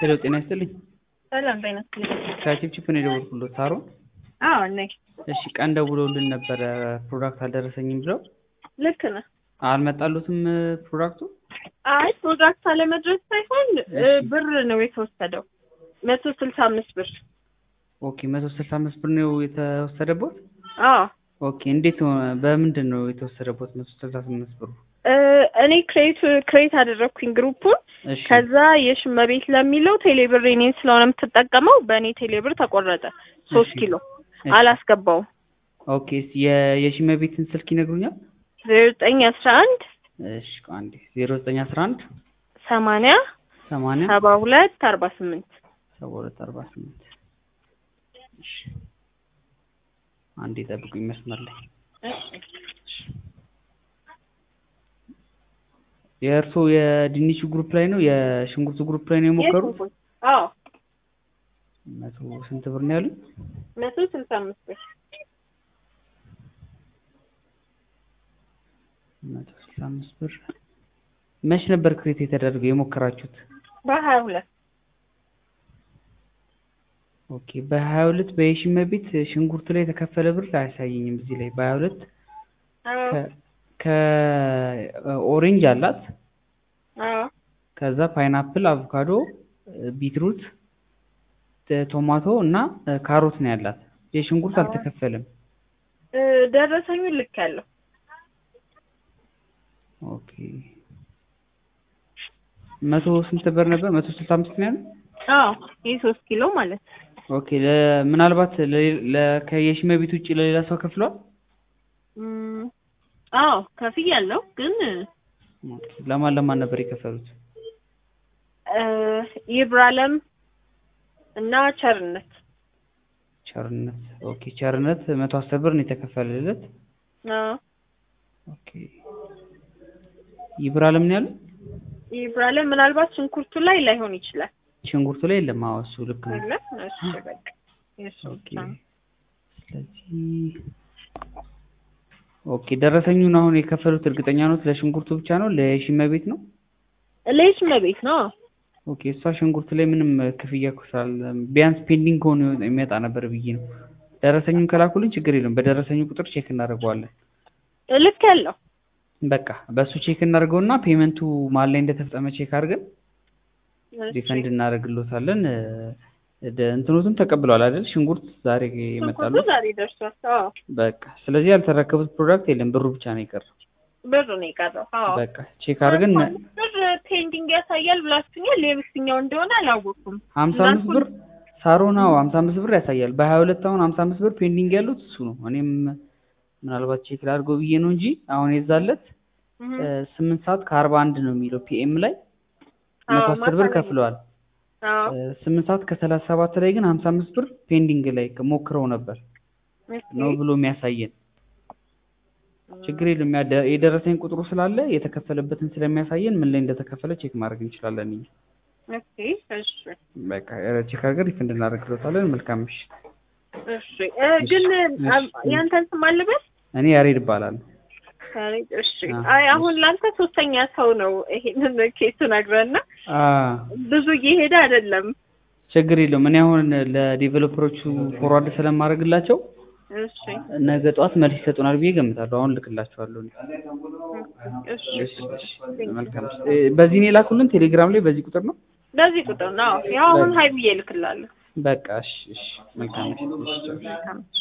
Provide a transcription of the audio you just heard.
ሄሎ ጤና ይስጥልኝ። ሰላም ጤና ይስጥልኝ። ከቺፕቺፕ ነው የደወልኩልዎት ሳሮን? አዎ ነኝ። እሺ ቀን ደውለውልን ነበረ ፕሮዳክት አልደረሰኝም ብለው። ልክ ነህ። አልመጣሉትም ፕሮዳክቱ? አይ ፕሮዳክት አለመድረስ ሳይሆን ብር ነው የተወሰደው 165 ብር። ኦኬ 165 ብር ነው የተወሰደበት? አዎ። ኦኬ እንዴት በምንድን ነው የተወሰደበት 165 ብሩ? እኔ ክሬት አደረኩኝ ግሩፑን። ከዛ የሽመቤት ለሚለው ቴሌብር እኔን ስለሆነ የምትጠቀመው በእኔ ቴሌብር ተቆረጠ 3 ኪሎ አላስገባውም። ኦኬ የሽመቤትን ስልክ ይነግሩኛል? 0911 እሺ አንዴ 0911 80 72 48 72 48 እሺ አንዴ ጠብቁኝ መስመር ላይ። የእርሶ የድንቹ ግሩፕ ላይ ነው የሽንኩርቱ ግሩፕ ላይ ነው የሞከሩት? አዎ። ስንት ብር ነው ያሉት? 165 ብር። 165 ብር። መች ነበር ክሬት የተደረገው የሞከራችሁት? በ22። ኦኬ በ22 በየሽመቤት ሽንኩርት ላይ የተከፈለ ብር አያሳየኝም እዚህ ላይ በ22 ከኦሬንጅ አላት። አዎ። ከዛ ፓይናፕል፣ አቮካዶ፣ ቢትሩት፣ ቶማቶ እና ካሮት ነው ያላት። የሽንኩርት አልተከፈለም። ደረሰኙ ልክ ያለው። ኦኬ 100 ስንት ብር ነበር? 165 ነው ያለው? አዎ ይሄ 3 ኪሎ ማለት። ኦኬ ምናልባት ከየሽመቤት ውጪ ለሌላ ሰው ከፍሏል? አዎ ከፍያለሁ። ግን ለማን ነበር የከፈሉት? ይብራለም እና ቸርነት። ኦኬ ቸርነት 110 ብር ነው የተከፈለለት። አዎ። ኦኬ ይብራለም ነው ያለው? ይብራለም ምናልባት ሽንኩርቱ ላይ ላይሆን ይችላል። ሽንኩርቱ ላይ የለም። አዎ እሱ ልክ ነው። እሺ በቃ ኦኬ ስለዚህ ኦኬ ደረሰኙን አሁን የከፈሉት እርግጠኛ ነው ለሽንኩርቱ ብቻ ነው ለሽመቤት ነው? ለሽመቤት ነው። ኦኬ እሷ ሽንኩርት ላይ ምንም ክፍያ ኮሳል ቢያንስ ፔንዲንግ ሆኖ የሚመጣ ነበር ብዬ ነው። ደረሰኙን ከላኩልን ችግር የለም በደረሰኙ ቁጥር ቼክ እናደርገዋለን። ልክ ያለው በቃ በሱ ቼክ እናደርገውና ፔመንቱ ማል ላይ እንደተፈጸመ ቼክ አድርገን ሪፈንድ እናደርግልዎታለን። እንትኑትን ተቀብለዋል አይደል? ሽንኩርት ዛሬ ይመጣሉ። ዛሬ ደርሷል። አዎ በቃ ስለዚህ ያልተረከቡት ፕሮዳክት የለም ብሩ ብቻ ነው የቀረው። ብሩ ነው የቀረው። አዎ በቃ ቼክ አድርገን ብር ፔንዲንግ ያሳያል ብላችሁኛል። የብስኛው እንደሆነ አላወኩም። 55 ብር ሳሮናው 55 ብር ያሳያል። በ22 አሁን 55 ብር ፔንዲንግ ያሉት እሱ ነው። እኔም ምናልባት ቼክ ላድርገው ብዬ ነው እንጂ አሁን የዛለት 8 ሰዓት ከ41 ነው የሚለው ፒኤም ላይ 110 ብር ከፍለዋል። 8 ሰዓት ከ37 ላይ ግን 55 ብር ፔንዲንግ ላይ ሞክረው ነበር ነው ብሎ የሚያሳየን። ችግር የለም የደረሰኝ ቁጥሩ ስላለ የተከፈለበትን ስለሚያሳየን ምን ላይ እንደተከፈለ ቼክ ማድረግ እንችላለን። ኦኬ እሺ በቃ ቼክ አድርገን ሪፈንድ እናደርግልዎታለን። መልካም ምሽት። እሺ ግን ያንተን ስም አልበል? እኔ ያሬድ እባላለሁ። እሺ አይ አሁን ላንተ ሶስተኛ ሰው ነው ይሄንን ኬስ ነግረና ብዙ እየሄደ አይደለም። ችግር የለውም። እኔ አሁን ለዲቨሎፐሮቹ ፎርዋርድ ስለማድረግላቸው እሺ ነገ ጠዋት መልስ ይሰጡናል ብዬ ገምታለሁ። አሁን ልክላቸዋለሁ። እሺ መልካም። በዚህ ነው የላኩልን ቴሌግራም ላይ በዚህ ቁጥር ነው? በዚህ ቁጥር ነው። ያው አሁን ሀይ ብዬ ልክላለሁ። በቃ እሺ መልካም።